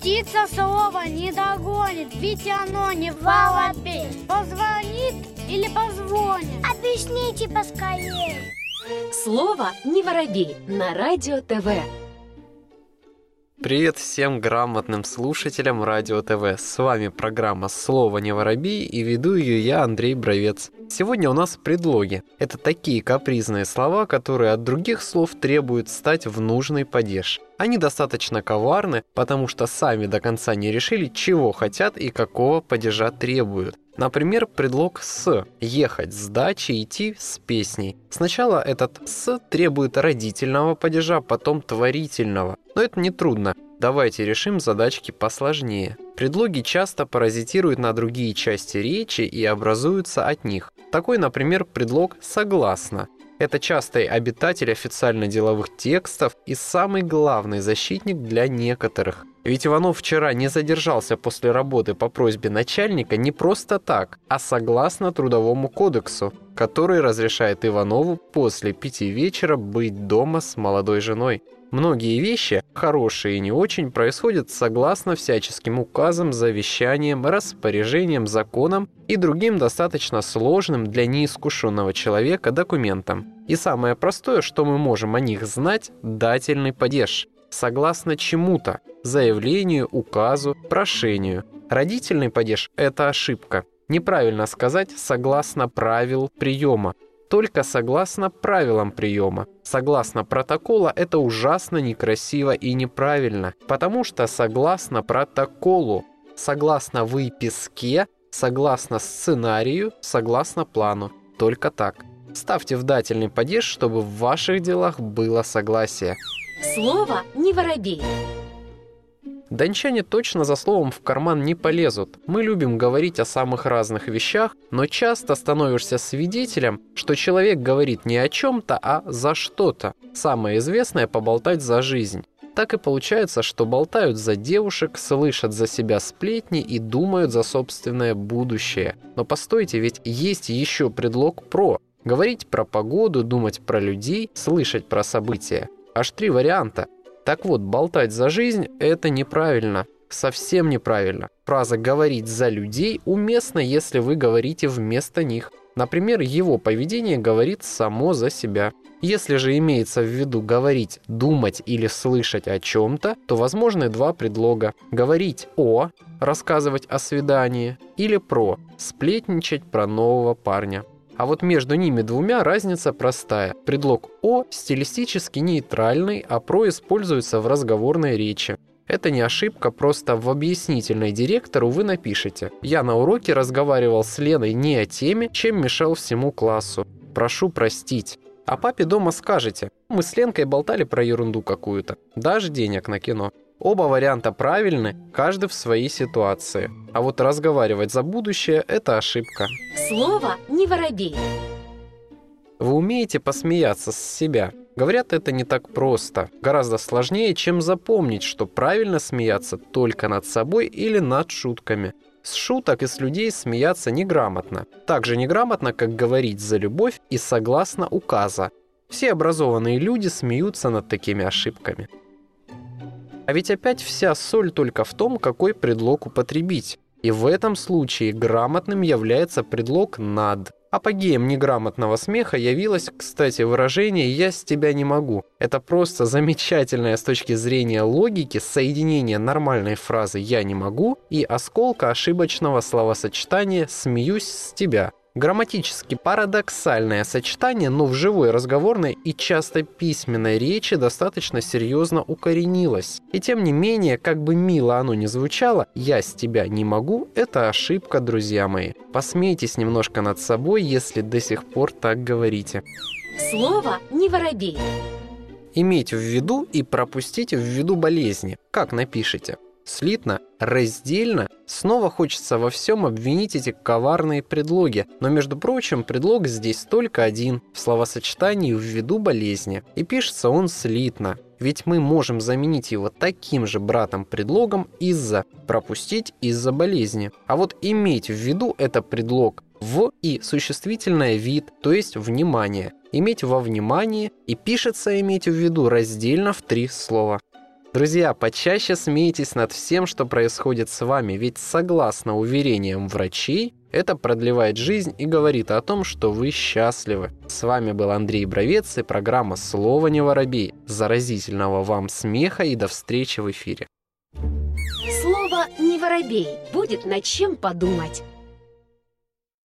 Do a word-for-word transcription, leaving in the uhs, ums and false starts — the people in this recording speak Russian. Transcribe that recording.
Птица слово не догонит, ведь оно не воробей. Позвонит или позвонит? Объясните поскорее. Слово «не воробей» на Радио ТВ. Привет всем грамотным слушателям Радио ТВ. С вами программа «Слово не воробей» и веду ее я, Андрей Бровец. Сегодня у нас предлоги. Это такие капризные слова, которые от других слов требуют стать в нужный падеж. Они достаточно коварны, потому что сами до конца не решили, чего хотят и какого падежа требуют. Например, предлог «с» – ехать с дачи, идти с песней. Сначала этот «с» требует родительного падежа, потом творительного. Но это не трудно. Давайте решим задачки посложнее. Предлоги часто паразитируют на другие части речи и образуются от них. Такой, например, предлог «согласно». Это частый обитатель официально-деловых текстов и самый главный защитник для некоторых. Ведь Иванов вчера не задержался после работы по просьбе начальника не просто так, а согласно Трудовому кодексу, который разрешает Иванову после пяти вечера быть дома с молодой женой. Многие вещи, хорошие и не очень, происходят согласно всяческим указам, завещаниям, распоряжениям, законам и другим достаточно сложным для неискушенного человека документам. И самое простое, что мы можем о них знать – дательный падеж. Согласно чему-то – заявлению, указу, прошению. Родительный падеж – это ошибка. Неправильно сказать «согласно правил приема». Только согласно правилам приема. Согласно протокола это ужасно некрасиво и неправильно, потому что согласно протоколу, согласно выписке, согласно сценарию, согласно плану. Только так. Ставьте в дательный падеж, чтобы в ваших делах было согласие. Слово «не воробей». Дончане точно за словом в карман не полезут. Мы любим говорить о самых разных вещах, но часто становишься свидетелем, что человек говорит не о чем-то, а за что-то. Самое известное – поболтать за жизнь. Так и получается, что болтают за девушек, слышат за себя сплетни и думают за собственное будущее. Но постойте, ведь есть еще предлог «про». Говорить про погоду, думать про людей, слышать про события. Аж три варианта. Так вот, болтать за жизнь – это неправильно, совсем неправильно. Фраза «говорить за людей» уместна, если вы говорите вместо них. Например, его поведение говорит само за себя. Если же имеется в виду говорить, думать или слышать о чем-то, то возможны два предлога. Говорить «о», рассказывать о свидании, или «про», сплетничать про нового парня. А вот между ними двумя разница простая. Предлог «о» стилистически нейтральный, а «про» используется в разговорной речи. Это не ошибка, просто в объяснительной директору вы напишете: «Я на уроке разговаривал с Леной не о теме, чем мешал всему классу. Прошу простить». А папе дома скажете: «Мы с Ленкой болтали про ерунду какую-то. Дашь денег на кино». Оба варианта правильны, каждый в своей ситуации. А вот разговаривать за будущее – это ошибка. Слово «не воробей». Вы умеете посмеяться с себя? Говорят, это не так просто. Гораздо сложнее, чем запомнить, что правильно смеяться только над собой или над шутками. С шуток и с людей смеяться неграмотно. Так же неграмотно, как говорить за любовь и согласно указа. Все образованные люди смеются над такими ошибками. А ведь опять вся соль только в том, какой предлог употребить. И в этом случае грамотным является предлог «над». Апогеем неграмотного смеха явилось, кстати, выражение «я с тебя не могу». Это просто замечательное с точки зрения логики соединение нормальной фразы «я не могу» и осколка ошибочного словосочетания «смеюсь с тебя». Грамматически парадоксальное сочетание, но в живой разговорной и часто письменной речи достаточно серьезно укоренилось. И тем не менее, как бы мило оно ни звучало, «я с тебя не могу» — это ошибка, друзья мои. Посмейтесь немножко над собой, если до сих пор так говорите. Слово «не воробей». Иметь в виду и пропустить в виду болезни. Как напишите? Слитно, раздельно. Снова хочется во всем обвинить эти коварные предлоги. Но, между прочим, предлог здесь только один, в словосочетании «в виду болезни». И пишется он слитно. Ведь мы можем заменить его таким же братом-предлогом «из-за», пропустить «из-за болезни». А вот иметь в виду – это предлог «в» и существительное «вид», то есть «внимание». Иметь во внимании и пишется иметь в виду раздельно в три слова. Друзья, почаще смейтесь над всем, что происходит с вами, ведь согласно уверениям врачей, это продлевает жизнь и говорит о том, что вы счастливы. С вами был Андрей Бровец и программа «Слово не воробей». Заразительного вам смеха и до встречи в эфире. Слово «не воробей» будет над чем подумать.